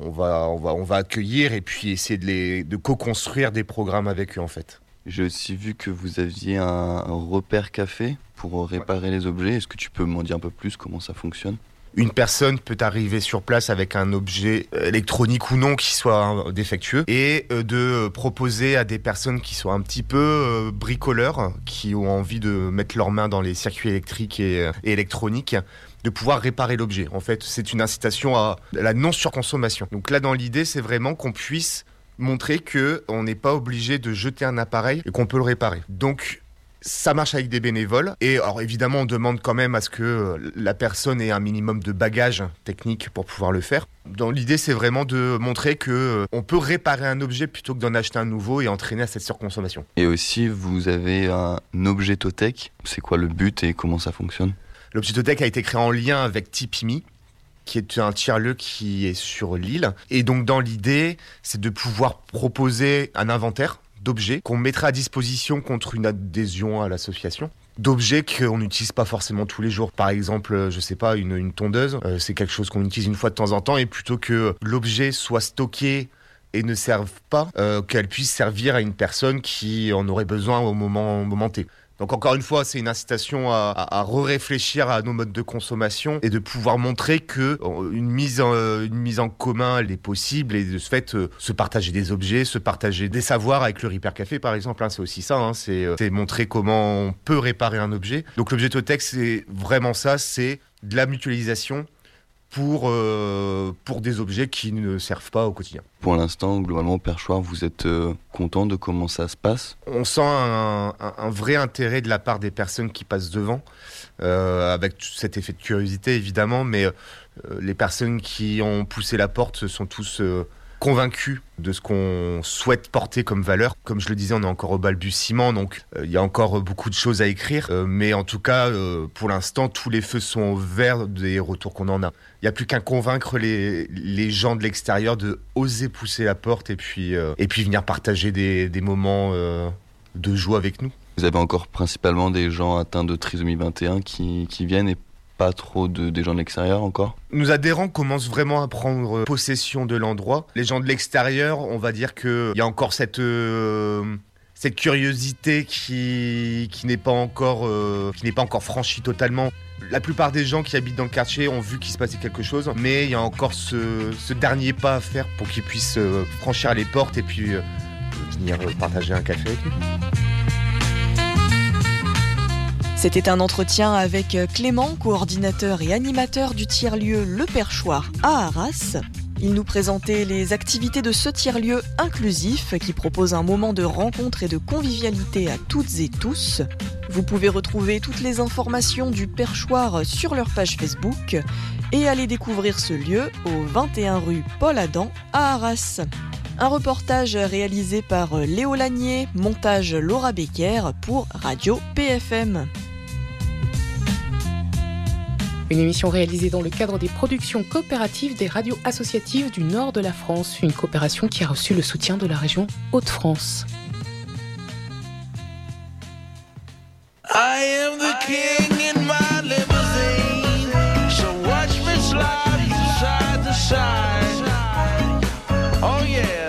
accueillir et puis essayer de co-construire des programmes avec eux, en fait. J'ai aussi vu que vous aviez un repère café pour réparer les objets. Est-ce que tu peux m'en dire un peu plus comment ça fonctionne ? Une personne peut arriver sur place avec un objet électronique ou non qui soit défectueux et de proposer à des personnes qui sont un petit peu bricoleurs, qui ont envie de mettre leurs mains dans les circuits électriques et électroniques, de pouvoir réparer l'objet. En fait, c'est une incitation à la non-surconsommation. Donc là, dans l'idée, c'est vraiment qu'on puisse montrer qu'on n'est pas obligé de jeter un appareil et qu'on peut le réparer. Donc, ça marche avec des bénévoles. Et alors, évidemment, on demande quand même à ce que la personne ait un minimum de bagage technique pour pouvoir le faire. Dans l'idée, c'est vraiment de montrer qu'on peut réparer un objet plutôt que d'en acheter un nouveau et entraîner à cette surconsommation. Et aussi, vous avez un Objetothèque. C'est quoi le but et comment ça fonctionne ? L'Objetothèque a été créé en lien avec Tipeee, qui est un tiers-lieu qui est sur l'île. Et donc, dans l'idée, c'est de pouvoir proposer un inventaire d'objets qu'on mettra à disposition contre une adhésion à l'association. D'objets qu'on n'utilise pas forcément tous les jours. Par exemple, je sais pas, une tondeuse, c'est quelque chose qu'on utilise une fois de temps en temps. Et plutôt que l'objet soit stocké et ne serve pas, qu'elle puisse servir à une personne qui en aurait besoin au moment T. Donc encore une fois, c'est une incitation à réfléchir à nos modes de consommation et de pouvoir montrer que une mise en commun elle est possible et de ce fait se partager des objets, se partager des savoirs avec le Repair Café par exemple. C'est aussi ça, c'est montrer comment on peut réparer un objet. Donc l'Objetothèque, c'est vraiment ça, c'est de la mutualisation pour des objets qui ne servent pas au quotidien. Pour l'instant, globalement, au Perchoir, vous êtes content de comment ça se passe ? On sent un vrai intérêt de la part des personnes qui passent devant, avec cet effet de curiosité évidemment, mais les personnes qui ont poussé la porte sont tous convaincus de ce qu'on souhaite porter comme valeur. Comme je le disais, on est encore au balbutiement, donc il y a encore beaucoup de choses à écrire, mais en tout cas, pour l'instant, tous les feux sont verts des retours qu'on en a. Il n'y a plus qu'à convaincre les gens de l'extérieur de oser pousser la porte et puis venir partager des moments de joie avec nous. Vous avez encore principalement des gens atteints de trisomie 21 qui viennent et pas trop des gens de l'extérieur encore ? Nos adhérents commencent vraiment à prendre possession de l'endroit. Les gens de l'extérieur, on va dire qu'il y a encore cette curiosité qui n'est pas encore franchie totalement. La plupart des gens qui habitent dans le quartier ont vu qu'il se passait quelque chose, mais il y a encore ce dernier pas à faire pour qu'ils puissent franchir les portes et puis venir partager un café avec nous. C'était un entretien avec Clément, coordinateur et animateur du tiers-lieu Le Perchoir à Arras. Il nous présentait les activités de ce tiers-lieu inclusif qui propose un moment de rencontre et de convivialité à toutes et tous. Vous pouvez retrouver toutes les informations du Perchoir sur leur page Facebook et aller découvrir ce lieu au 21 rue Paul Adam à Arras. Un reportage réalisé par Léo Lanier, montage Laura Becker pour Radio PFM. Une émission réalisée dans le cadre des productions coopératives des radios associatives du nord de la France, une coopération qui a reçu le soutien de la région Hauts-de-France. I am the king in my limousine, so watch me slide from side to side. Oh yeah.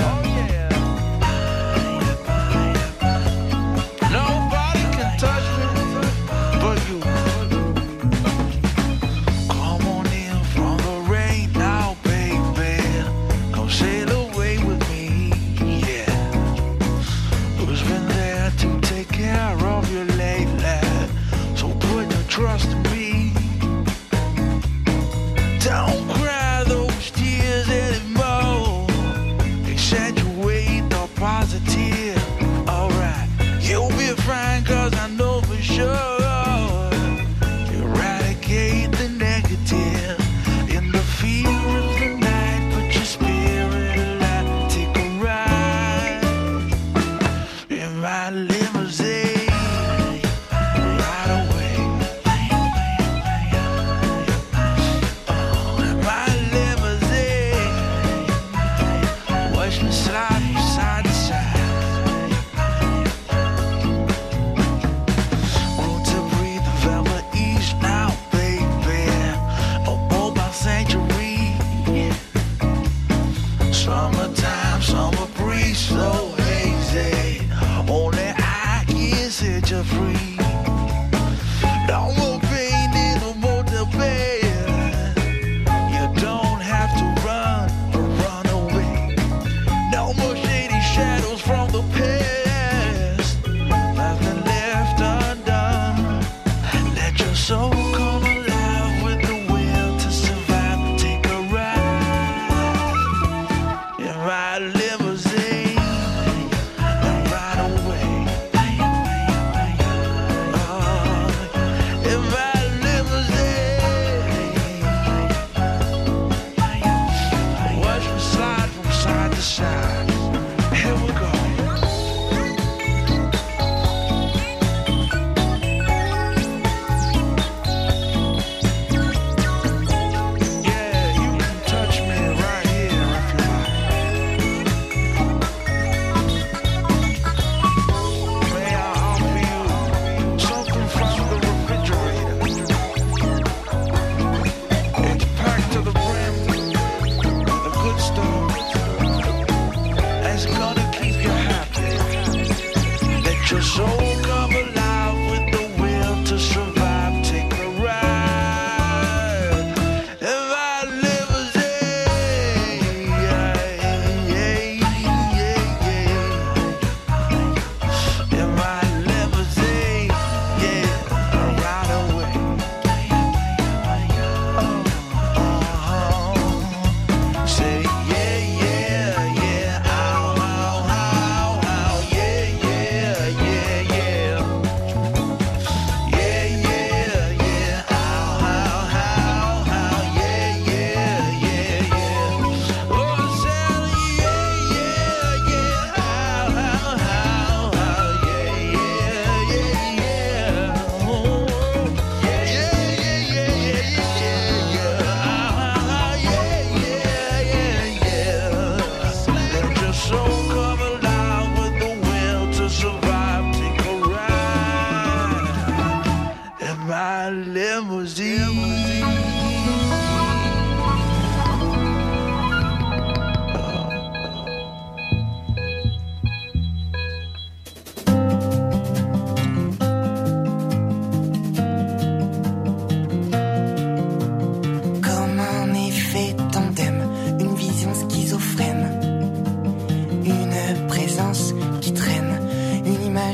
Nobody can touch me but you. Come on in from the rain now, baby. Come sail away with me, yeah. Who's been there to take care of you lately? So put your trust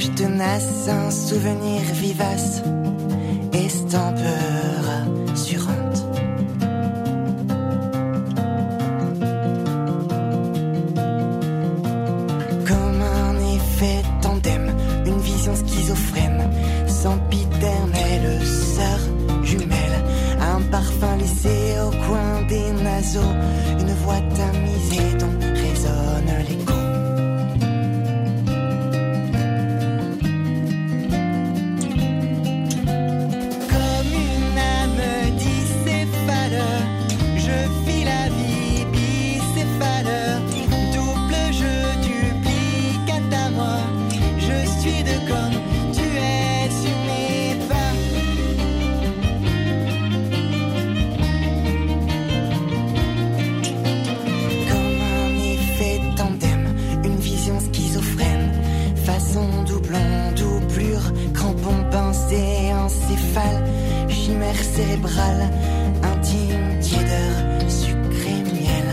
touche tenace, un souvenir vivace, estampe rassurante. Comme un effet tandem, une vision schizophrène, sempiternelle sœur jumelle, un parfum laissé au coin des naseaux, une voix tamisée dont résonne l'écho. Chimère cérébrale, intime, tiédeur, sucré miel.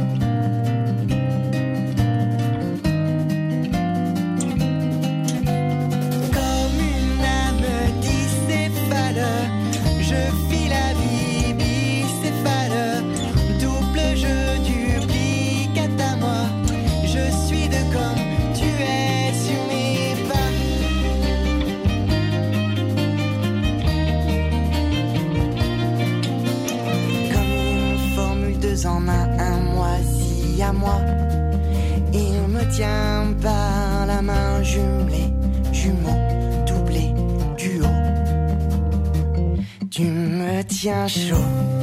Comme une âme dicéphale, je fis la vie bicéphale, double jeu duplicate à moi. Je suis de comme tu es sur mes pas. En un moisi à moi, il me tient par la main jumelée, jumeau, doublé, duo. Tu me tiens chaud.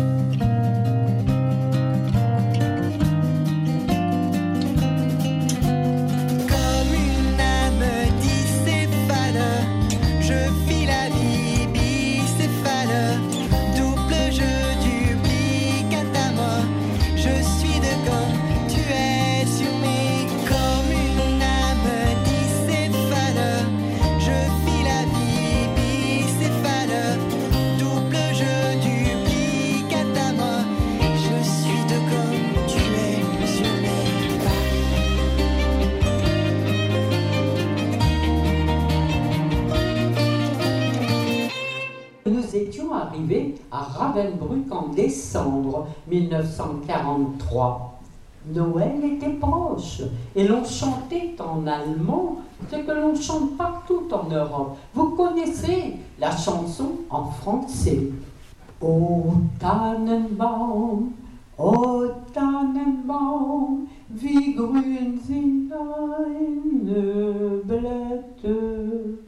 Comme une âme dicéphale, je fis la vie bicéphale, double jeu duplicate à moi. Je suis de comme tu es sur mes, comme une âme dicéphale. Je fis la vie bicéphale, double jeu duplicate à moi. Je suis de comme tu es sur mes pas. Nous étions arrivés à Ravensbrück en décembre 1943. Noël était proche et l'on chantait en allemand ce que l'on chante partout en Europe. Vous connaissez la chanson en français. O Tannenbaum, wie grün sind deine Blätter.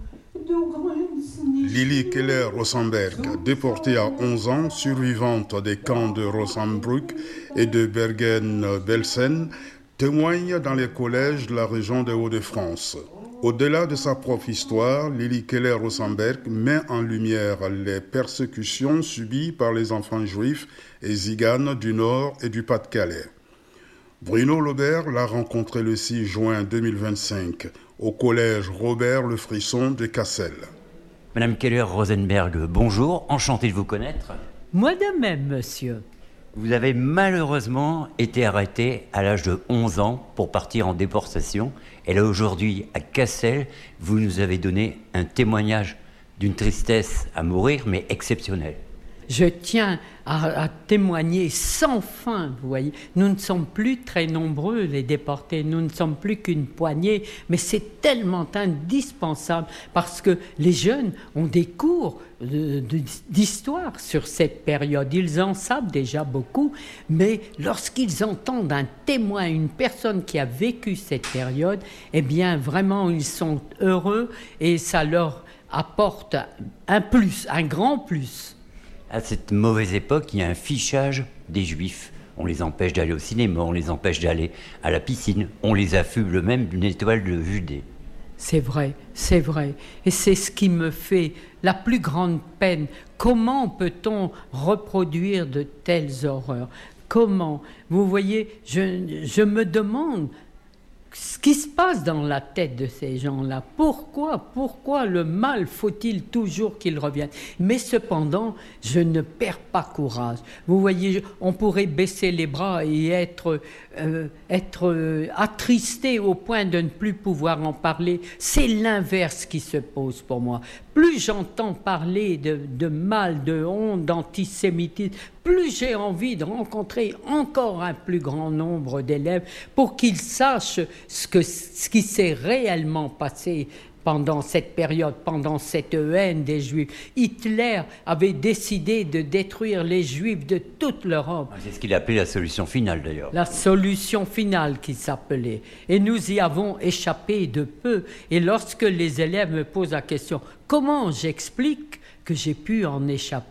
Lili Keller-Rosenberg, déportée à 11 ans, survivante des camps de Rosenbrück et de Bergen-Belsen, témoigne dans les collèges de la région des Hauts-de-France. Au-delà de sa propre histoire, Lili Keller-Rosenberg met en lumière les persécutions subies par les enfants juifs et ziganes du Nord et du Pas-de-Calais. Bruno Laubert l'a rencontré le 6 juin 2025 au collège Robert Le Frisson de Cassel. Madame Keller-Rosenberg, bonjour, enchanté de vous connaître. Moi de même, monsieur. Vous avez malheureusement été arrêté à l'âge de 11 ans pour partir en déportation. Et là aujourd'hui, à Cassel, vous nous avez donné un témoignage d'une tristesse à mourir, mais exceptionnelle. Je tiens à témoigner sans fin, vous voyez. Nous ne sommes plus très nombreux, les déportés, nous ne sommes plus qu'une poignée, mais c'est tellement indispensable parce que les jeunes ont des cours d'histoire sur cette période. Ils en savent déjà beaucoup, mais lorsqu'ils entendent un témoin, une personne qui a vécu cette période, eh bien vraiment ils sont heureux et ça leur apporte un plus, un grand plus. À cette mauvaise époque, il y a un fichage des Juifs. On les empêche d'aller au cinéma, on les empêche d'aller à la piscine, on les affuble même d'une étoile de Judée. C'est vrai, c'est vrai. Et c'est ce qui me fait la plus grande peine. Comment peut-on reproduire de telles horreurs ? Comment ? Vous voyez, je me demande ce qui se passe dans la tête de ces gens-là. Pourquoi le mal faut-il toujours qu'il revienne? Mais cependant, je ne perds pas courage. Vous voyez, on pourrait baisser les bras et être attristé au point de ne plus pouvoir en parler. C'est l'inverse qui se pose pour moi. Plus j'entends parler de mal, de honte, d'antisémitisme, plus j'ai envie de rencontrer encore un plus grand nombre d'élèves pour qu'ils sachent ce qui s'est réellement passé pendant cette période, pendant cette haine des Juifs. Hitler avait décidé de détruire les Juifs de toute l'Europe. C'est ce qu'il appelait la solution finale d'ailleurs. La solution finale qui s'appelait. Et nous y avons échappé de peu. Et lorsque les élèves me posent la question, comment j'explique que j'ai pu en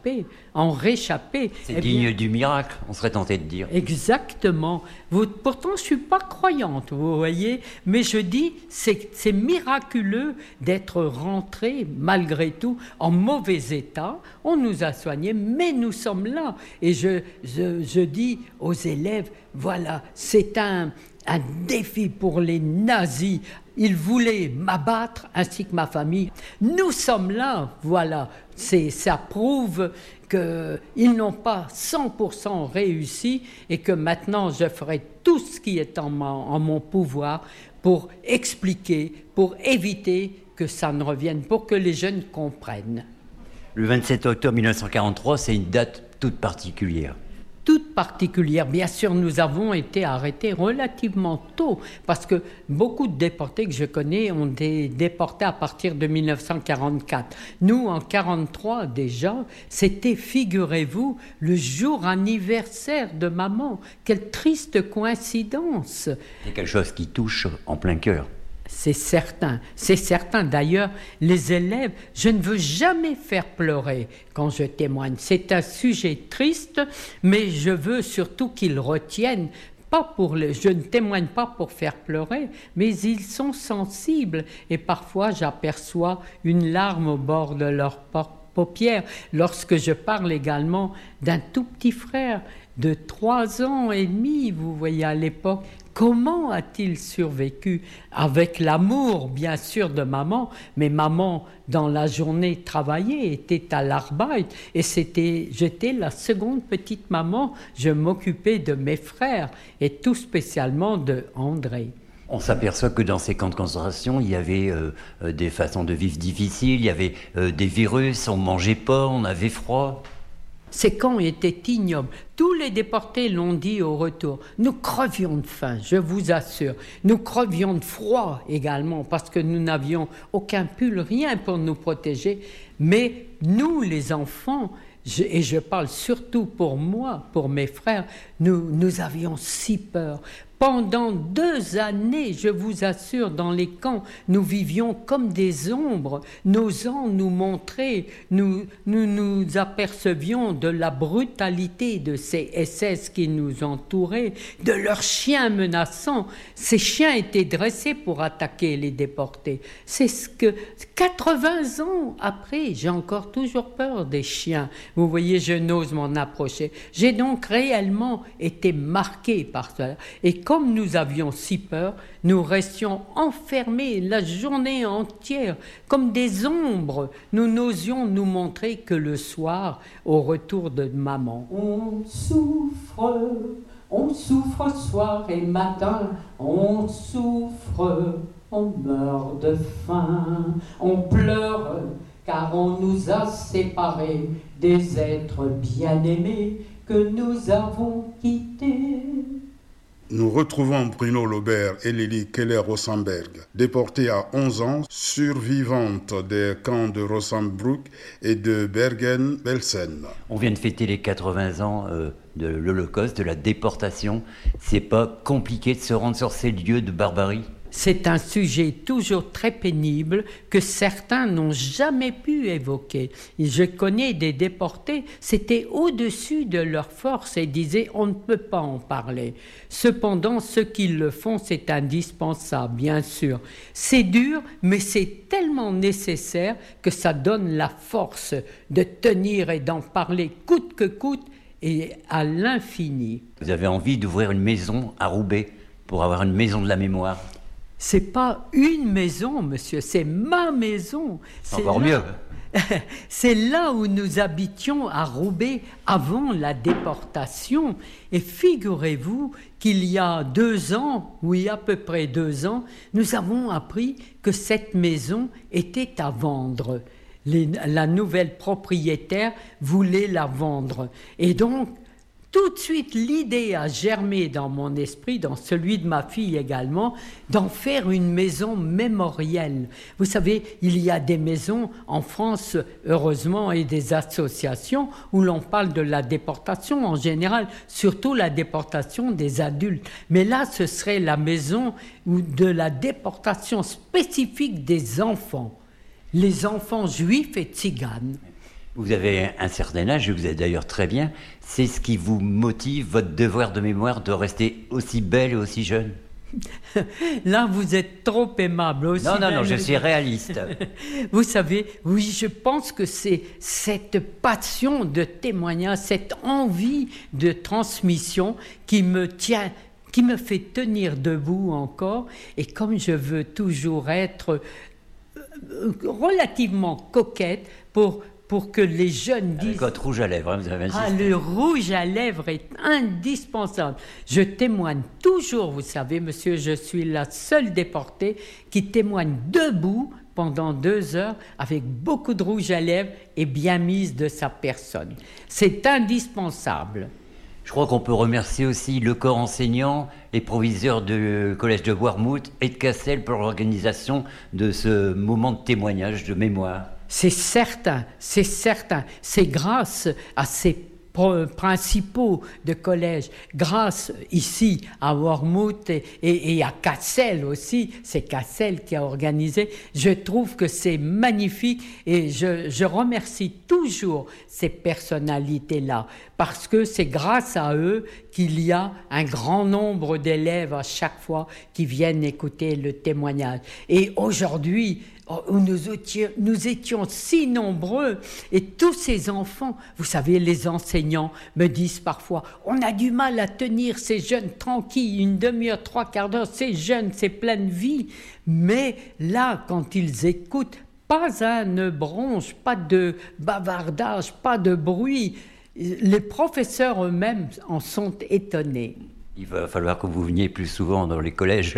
réchapper. C'est digne du miracle, on serait tenté de dire. Exactement. Pourtant, je ne suis pas croyante, vous voyez, mais je dis, c'est miraculeux d'être rentré, malgré tout, en mauvais état. On nous a soignés, mais nous sommes là. Et je dis aux élèves, voilà, c'est un défi pour les nazis. Ils voulaient m'abattre ainsi que ma famille. Nous sommes là, voilà. Ça prouve qu'ils n'ont pas 100% réussi et que maintenant je ferai tout ce qui est en mon pouvoir pour expliquer, pour éviter que ça ne revienne, pour que les jeunes comprennent. Le 27 octobre 1943, c'est une date toute particulière. Toute particulière. Bien sûr, nous avons été arrêtés relativement tôt parce que beaucoup de déportés que je connais ont été déportés à partir de 1944. Nous, en 1943 déjà, c'était, figurez-vous, le jour anniversaire de maman. Quelle triste coïncidence! C'est quelque chose qui touche en plein cœur. C'est certain. D'ailleurs, les élèves, je ne veux jamais faire pleurer quand je témoigne. C'est un sujet triste, mais je veux surtout qu'ils retiennent. Je ne témoigne pas pour faire pleurer, mais ils sont sensibles. Et parfois, j'aperçois une larme au bord de leurs paupières. Lorsque je parle également d'un tout petit frère de 3 ans et demi, vous voyez, à l'époque, comment a-t-il survécu? Avec l'amour, bien sûr, de maman, mais maman, dans la journée, travaillait, était à l'Arbeit, et j'étais la seconde petite maman, je m'occupais de mes frères, et tout spécialement de André. On s'aperçoit que dans ces camps de concentration, il y avait des façons de vivre difficiles, il y avait des virus, on ne mangeait pas, on avait froid. Ces camps étaient ignobles. Tous les déportés l'ont dit au retour. Nous crevions de faim, je vous assure. Nous crevions de froid également parce que nous n'avions aucun pull, rien pour nous protéger. Mais nous, les enfants, et je parle surtout pour moi, pour mes frères, nous avions si peur. Pendant 2 années, je vous assure, dans les camps, nous vivions comme des ombres, n'osant nous montrer. Nous apercevions de la brutalité de ces SS qui nous entouraient, de leurs chiens menaçants. Ces chiens étaient dressés pour attaquer les déportés. C'est ce que 80 ans après, j'ai encore toujours peur des chiens. Vous voyez, je n'ose m'en approcher. J'ai donc réellement été marqué par cela. Et comme nous avions si peur, nous restions enfermés la journée entière, comme des ombres. Nous n'osions nous montrer que le soir, au retour de maman. On souffre soir et matin, on souffre, on meurt de faim, on pleure, car on nous a séparés des êtres bien-aimés que nous avons quittés. Nous retrouvons Bruno Laubert et Lily Keller-Rosenberg, déportées à 11 ans, survivantes des camps de Rosenbruck et de Bergen-Belsen. On vient de fêter les 80 ans de l'Holocauste, de la déportation. C'est pas compliqué de se rendre sur ces lieux de barbarie? C'est un sujet toujours très pénible que certains n'ont jamais pu évoquer. Je connais des déportés, c'était au-dessus de leur force et disaient on ne peut pas en parler. Cependant, ceux qui le font, c'est indispensable, bien sûr. C'est dur, mais c'est tellement nécessaire que ça donne la force de tenir et d'en parler coûte que coûte et à l'infini. Vous avez envie d'ouvrir une maison à Roubaix pour avoir une maison de la mémoire? c'est pas une maison, monsieur, c'est ma maison. C'est Encore là- mieux. C'est là où nous habitions à Roubaix avant la déportation. Et figurez-vous qu'il y a 2 ans, oui, à peu près 2 ans, nous avons appris que cette maison était à vendre. La nouvelle propriétaire voulait la vendre. Et donc, tout de suite, l'idée a germé dans mon esprit, dans celui de ma fille également, d'en faire une maison mémorielle. Vous savez, il y a des maisons en France, heureusement, et des associations où l'on parle de la déportation en général, surtout la déportation des adultes. Mais là, ce serait la maison de la déportation spécifique des enfants, les enfants juifs et tziganes. Vous avez un certain âge, et vous êtes d'ailleurs très bien. C'est ce qui vous motive, votre devoir de mémoire, de rester aussi belle et aussi jeune? Là, vous êtes trop aimable. Aussi Non, je suis réaliste. Vous savez, oui, je pense que c'est cette passion de témoignage, cette envie de transmission qui me tient, qui me fait tenir debout encore. Et comme je veux toujours être relativement coquette pour que les jeunes disent... Avec votre rouge à lèvres, vous avez insisté. Ah, le rouge à lèvres est indispensable. Je témoigne toujours, vous savez, monsieur, je suis la seule déportée qui témoigne debout pendant 2 heures avec beaucoup de rouge à lèvres et bien mise de sa personne. C'est indispensable. Je crois qu'on peut remercier aussi le corps enseignant, les proviseurs du collège de Bournemouth et de Cassel pour l'organisation de ce moment de témoignage, de mémoire. C'est certain, c'est certain. C'est grâce à ces principaux de collège, grâce ici à Bournemouth et à Cassel aussi, c'est Cassel qui a organisé, je trouve que c'est magnifique et je remercie toujours ces personnalités-là parce que c'est grâce à eux qu'il y a un grand nombre d'élèves à chaque fois qui viennent écouter le témoignage. Et aujourd'hui, où nous étions si nombreux et tous ces enfants, vous savez, les enseignants me disent parfois on a du mal à tenir ces jeunes tranquilles, 1 demi-heure, 3/4 d'heure, c'est jeune, c'est plein de vie, mais là, quand ils écoutent, pas un bronche, pas de bavardage, pas de bruit, les professeurs eux-mêmes en sont étonnés. Il va falloir que vous veniez plus souvent dans les collèges.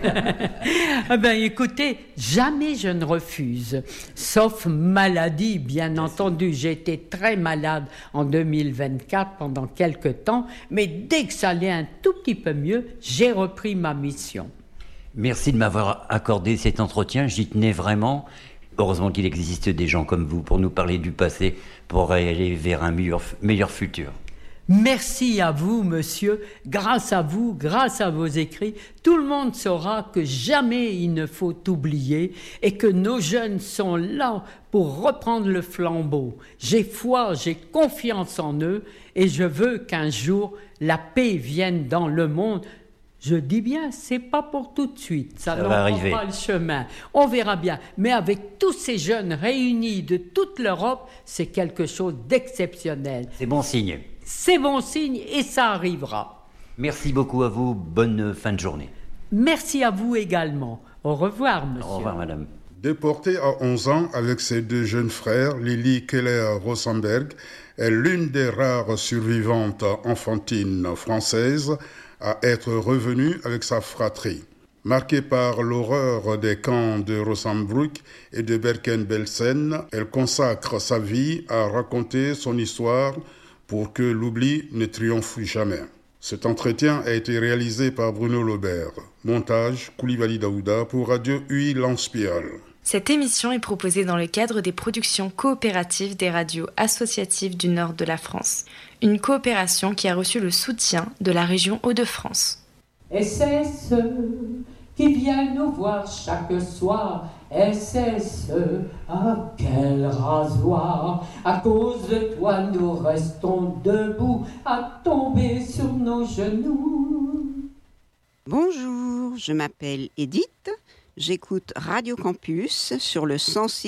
Ah ben, écoutez, jamais je ne refuse, sauf maladie, bien entendu. J'ai été très malade en 2024 pendant quelque temps, mais dès que ça allait un tout petit peu mieux, j'ai repris ma mission. Merci de m'avoir accordé cet entretien, j'y tenais vraiment. Heureusement qu'il existe des gens comme vous pour nous parler du passé, pour aller vers un meilleur futur. Merci à vous, monsieur. Grâce à vous, grâce à vos écrits, tout le monde saura que jamais il ne faut oublier et que nos jeunes sont là pour reprendre le flambeau. J'ai foi, j'ai confiance en eux et je veux qu'un jour la paix vienne dans le monde. Je dis bien, c'est pas pour tout de suite, ça n'en prend pas le chemin. On verra bien. Mais avec tous ces jeunes réunis de toute l'Europe, c'est quelque chose d'exceptionnel. C'est bon signe. C'est bon signe et ça arrivera. Merci beaucoup à vous. Bonne fin de journée. Merci à vous également. Au revoir, monsieur. Au revoir, madame. Déportée à 11 ans avec ses 2 jeunes frères, Lily Keller-Rosenberg est l'une des rares survivantes enfantines françaises à être revenue avec sa fratrie. Marquée par l'horreur des camps de Rosenbruck et de Bergen-Belsen, elle consacre sa vie à raconter son histoire pour que l'oubli ne triomphe jamais. Cet entretien a été réalisé par Bruno Laubert. Montage, Koulibaly Daouda pour Radio UI Lanspial. Cette émission est proposée dans le cadre des productions coopératives des radios associatives du nord de la France. Une coopération qui a reçu le soutien de la région Hauts-de-France. Et c'est ceux qui viennent nous voir chaque soir. Et c'est ceux à quel rasoir. À cause de toi, nous restons debout, à tomber sur nos genoux. Bonjour, je m'appelle Edith. J'écoute Radio Campus sur le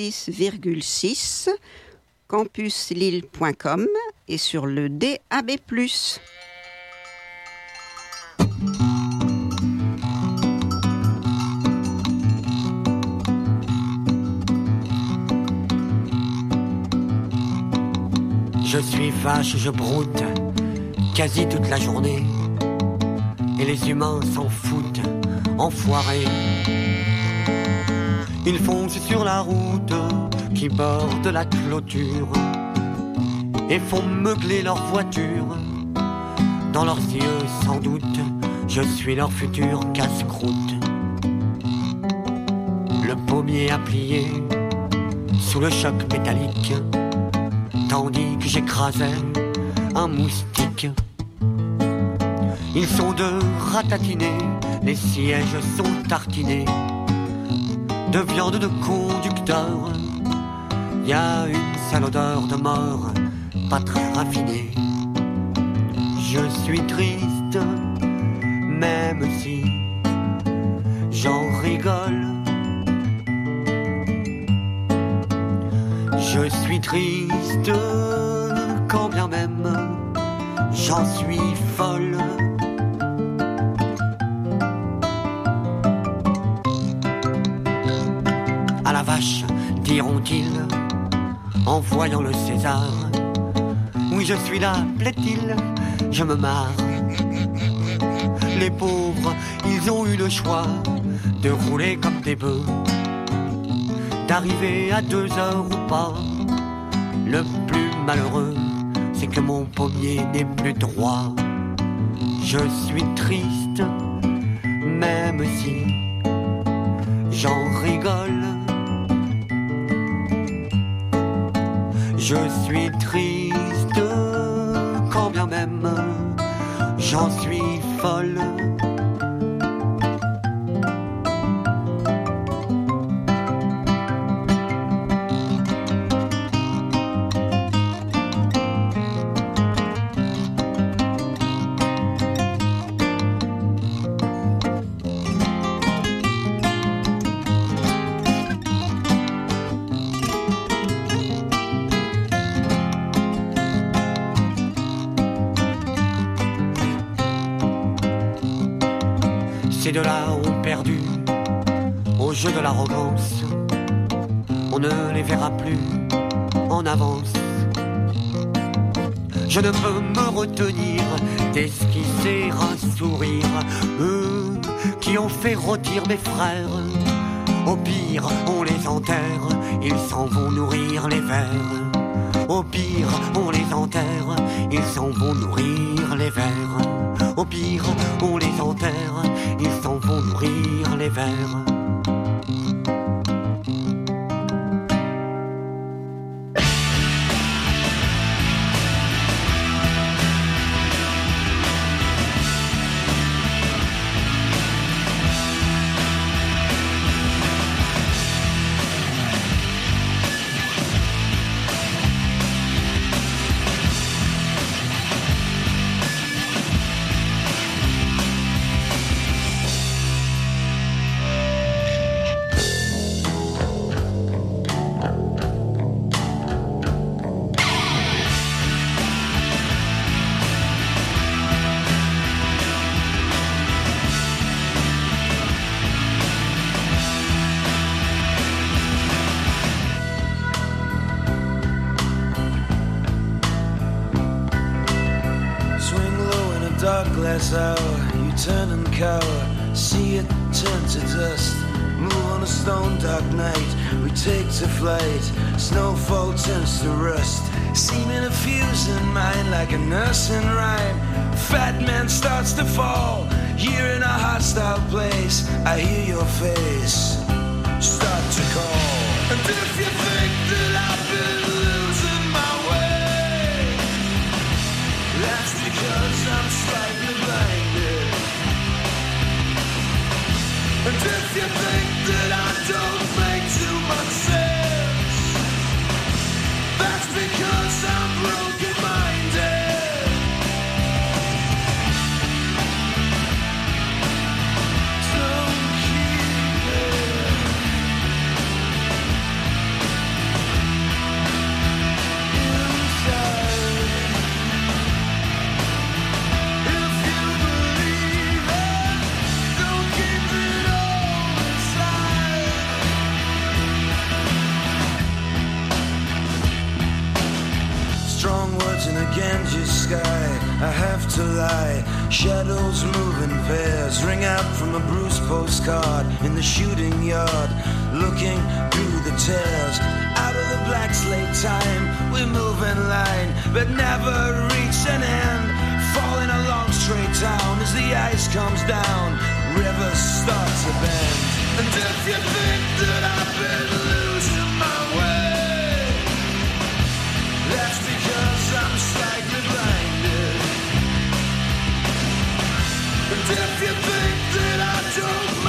106,6, campuslille.com et sur le DAB+. Je suis vache, je broute quasi toute la journée. Et les humains s'en foutent, enfoirés. Ils foncent sur la route qui borde la clôture et font meugler leur voiture. Dans leurs yeux, sans doute, je suis leur futur casse-croûte. Le pommier a plié sous le choc métallique, tandis que j'écrasais un moustique. Ils sont deux ratatinés, les sièges sont tartinés de viande de conducteur. Y a une sale odeur de mort, pas très raffinée. Je suis triste, même si j'en rigole. Je suis triste, quand bien même j'en suis folle. À la vache, diront-ils, en voyant le César. Oui, je suis là, plaît-il, je me marre. Les pauvres, ils ont eu le choix de rouler comme des bœufs, d'arriver à 2 heures ou pas. Le plus malheureux, c'est que mon pommier n'est plus droit. Je suis triste, même si j'en rigole. Je suis triste, quand bien même j'en suis folle. Ces deux-là ont perdu au jeu de l'arrogance. On ne les verra plus en avance. Je ne peux me retenir d'esquisser un sourire. Eux qui ont fait rôtir mes frères, au pire on les enterre, ils s'en vont nourrir les vers. Au pire on les enterre, ils s'en vont nourrir les vers. Au pire on les enterre, ils s'en vont nourrir les vers. Glass hour, you turn and cower, see it turn to dust. Move on a stone dark night, we take to flight. Snowfall turns to rust, seeming to fuse in mind like a nursing rhyme. Fat man starts to fall, you're in a hostile place. I hear your face start to call. And if you think that I've been losing my way, that's because I'm slightly blinded. And if you think that I don't make too much sense, that's because I'm broken-minded. Don't keep it. Animals move in pairs, ring out from a Bruce postcard in the shooting yard, looking through the tears. Out of the black slate time, we move in line, but never reach an end. Falling along straight down as the ice comes down, rivers start to bend. And if you think that I've been losing my way, that's because I'm slightly blinded. And if you think that I don't